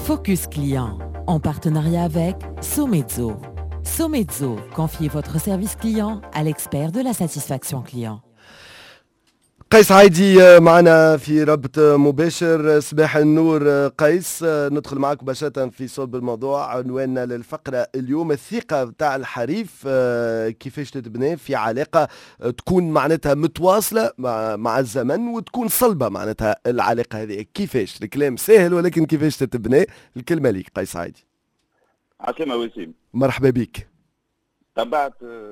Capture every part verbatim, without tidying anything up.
Focus Client, en partenariat avec Somezzo. Somezzo, confiez votre service client à l'expert de la satisfaction client. قيس عايدي معنا في ربط مباشر. صباح النور قيس، ندخل معك مباشرة في صلب الموضوع. عنواننا للفقرة اليوم الثقة بتاع الحريف، كيفاش تتبنى في علاقة تكون معناتها متواصلة مع, مع الزمن وتكون صلبة. معناتها العلاقة هذه كيفاش؟ الكلام سهل ولكن كيفاش تتبنى؟ الكلمة ليك قيس عايدي. عسلامة وسيم، مرحبا بك. تبعت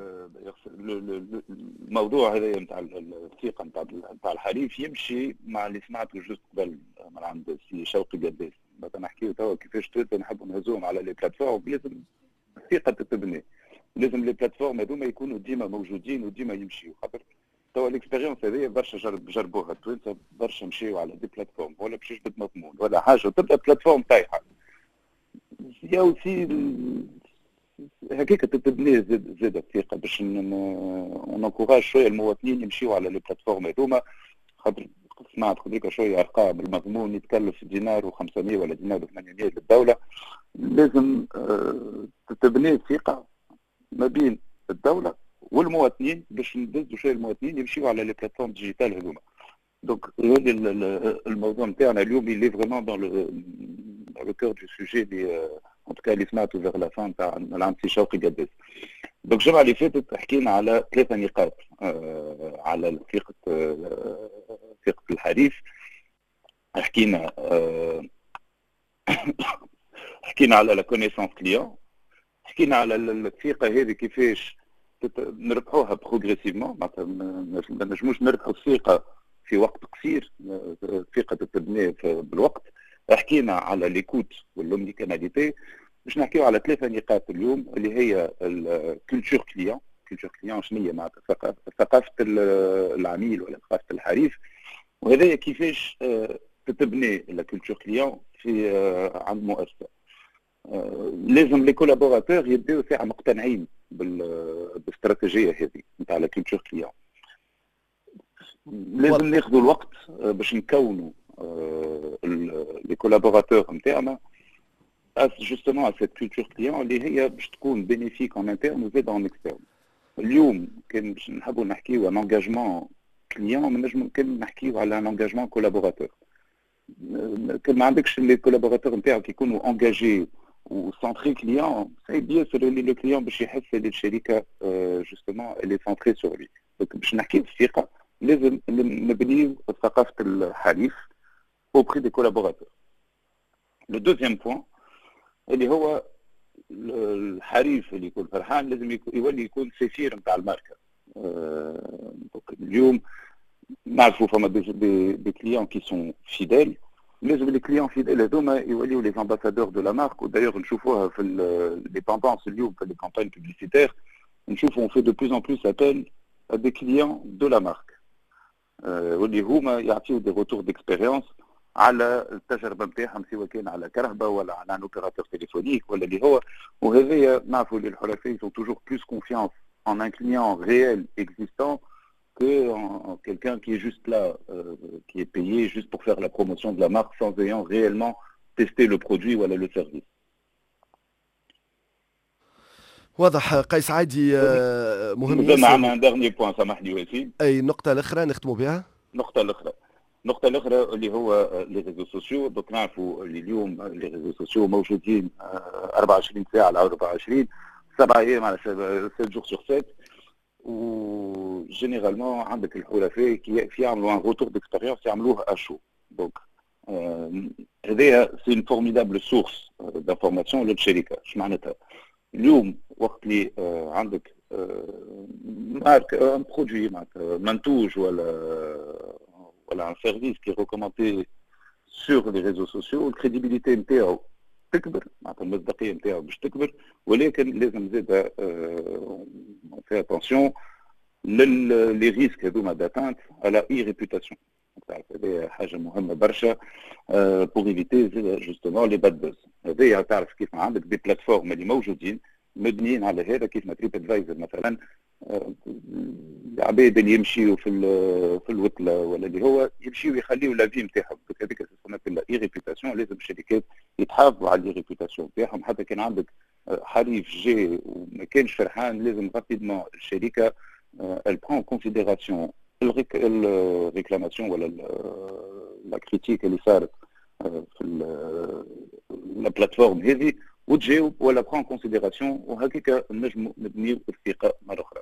الموضوع هذا نتاع الثقه نتاع نتاع الحريف يمشي مع اللي سمعته جوست قبل من عند السي شوقي قداس. بعد نحكيو توا كيفاش تويتر نحبوا نهزوهم على لي بلاتفورم. لازم الثقه تتبني، لازم لي بلاتفورم هذوما يكونوا ديما موجودين وديما يمشيو. خاطر توا الاكسبيريونس هذه برشا جرب جربوها التوانسه، برشا مشيو على دي بلاتفورم ولا باش يجبد مضمون ولا حاجه وتبدا بلاتفورم طايحه. يا وسي هكاك تتبني زاد زاد الثقه باش ننكوراج شويه المواطنين يمشيو على لي بلاتفورم هذوما. خاطر سمعت خذيك شويه ارقام المضمون يتكلف دينار وخمسمية ولا دينار وثمانمية للدوله. لازم تتبني الثقه ما بين الدوله والمواطنين باش ندزوا شويه المواطنين يمشيو على لي بلاتفورم ديجيتال هذوما. دونك الموضوع نتاعنا اليوم اللي فريمون دون لو كور دو سوجي اللي en tout cas اللي سمعته vers la fin تاع العام سي شوقي قداس. دونك الجمعة اللي فاتت حكينا على ثلاثة نقاط آه على ثقة آه ثقة الحريف. حكينا آه حكينا على لا كونيسونس كليون، حكينا على الثقة هذه كيفاش نربحوها بروغريسيفمون. معناتها ما نجموش نربحوا الثقة في وقت قصير، الثقة تتبنى بالوقت. حكينا على ليكوت واللومنيكاناليتي. باش نحكيو على ثلاثة نقاط اليوم اللي هي الكولتور كليون. كولتور كليون شنو هي؟ معناتها ثقافة العميل ولا ثقافة الحريف، وهذا كيفاش تتبني الكولتور كليون في عند مؤسسة. لازم لي كولابوراتور يبداو ساعة مقتنعين بالاستراتيجية هذه نتاع الكولتور كليون. لازم ناخذوا الوقت باش نكونوا les collaborateurs نتاعنا justement à cette culture client اللي هي باش تكون bénéfique en interne وزاد en externe. اليوم كان باش نحبوا نحكيو عن engagement client ما نجمو كان نحكيو على un engagement collaborateur. كان ما عندكش les collaborateurs نتاعك يكونوا engagés و centrés client، c'est bien c'est le client باش يحس اللي الشركة justement elle est centrée sur lui. donc باش نحكيو في الثقة لازم نبنيو ثقافة الحريف auprès des collaborateurs. Le deuxième point اللي هو الحريف اللي يكون فرحان لازم يولي يكون سفير نتاع الماركة. أه اليوم نعرفوا فما دي دي كليون كي سون فيديل، لازم لي كليون فيديل هذوما يوليو لي امباسادور دو لا مارك. ودايوغ نشوفوها في لي تندونس اليوم في لي كامباني بوبليسيتير، نشوفوا on fait de plus en plus appel à des clients de la marque أه واللي هما يعطيو دي روتور ديكسبيريونس على التجربه نتاعهم، سواء كان على كرهبه ولا على ان اوبيراتور تليفونيك ولا اللي هو. وهذايا نعرفوا اللي الحرفاء sont toujours plus confiance en un client réel existant que en quelqu'un qui est juste là, euh, qui est payé juste pour faire la promotion de la marque sans ayant réellement testé le produit ou le service. واضح قيس عادي. مهم ياسر. معنا دارني بوان سامحني وسيم. اي نقطه الاخرى نختموا بها. النقطه الاخرى النقطة الأخرى اللي هو لي ريزو سوسيو. دوك نعرفوا اللي اليوم لي ريزو سوسيو موجودين أربعة وعشرين ساعة على أربعة وعشرين سبعة أيام على سبعة جور سور سبعة. و جينيرالمون عندك الحرفاء كي يعملوا ان روتور ديكسبيريونس يعملوه اشو. دونك هذايا سي اون فورميدابل سورس دانفورماسيون للشركة. اش معناتها؟ اليوم وقت اللي عندك مارك ان برودوي معناتها منتوج ولا ولا un service qui est recommandé sur les réseaux sociaux، الكريديبيليتي نتاعو تكبر، معناتها المصداقيه نتاعو باش تكبر. ولكن لازم زاد في اتونسيون لي ريسك هذوما داتانت على اي ريبوتاسيون. هذه حاجه مهمه برشا بور ايفيتي جوستومون لي باد بوز. هذايا تعرف كيف عندك دي بلاتفورم اللي موجودين مبنيين على هذا كيف ما تريب ادفايزر مثلا. العباد اللي يمشيوا في في الوتله ولا اللي هو يمشيوا يخليوا لافي نتاعهم. هذيك سمات اي ريبيتاسيون. لازم الشركات يتحافظوا على ريبيوتاسيون تاعهم. حتى كان عندك حريف جي وما كانش فرحان، لازم رابيدمون الشركه elle prend en considération الريكلاماسيون ولا لا كريتيك اللي صارت في لا بلاتفورم هذه وتجاوب ولا برون كونسيديراسيون، وهكاك نجموا نبنيو الثقه مره اخرى.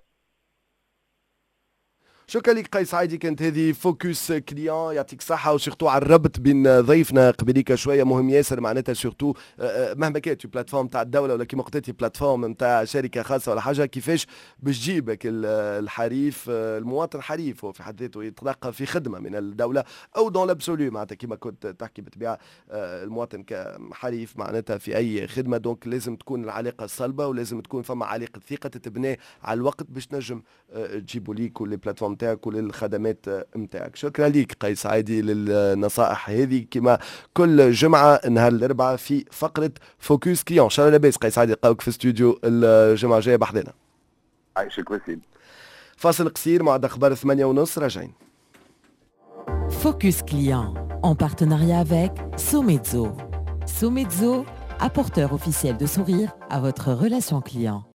شكرا لك قيس عايدي، كانت هذه فوكس كليون. يعطيك صحة، وسورتو على الربط بين ضيفنا قبليك شوية مهم ياسر، معناتها سورتو مهما كانت بلاتفورم تاع الدولة ولا كيما قلتي بلاتفورم تاع شركة خاصة ولا حاجة، كيفاش باش تجيبك الحريف المواطن حريف هو في حد ذاته يتلقى في خدمة من الدولة أو دون لابسوليو، معناتها كيما كنت تحكي بالطبيعة المواطن كحريف معناتها في أي خدمة. دونك لازم تكون العلاقة صلبة ولازم تكون فما علاقة ثقة تتبنى على الوقت باش تنجم تجيبوا ليك والبلاتفورم نتاعك وللخدمات نتاعك. شكرا ليك قيس عايدي للنصائح هذه كما كل جمعة نهار الأربعاء في فقرة فوكس كليون. ان شاء الله لاباس قيس عايدي، نلقاوك في استوديو الجمعة الجاية بحذنا. عايشك وسيم. فاصل قصير مع أخبار ثمانية ونص راجعين. Focus Client, en partenariat avec Somezzo. Somezzo, apporteur officiel de sourire à votre relation client.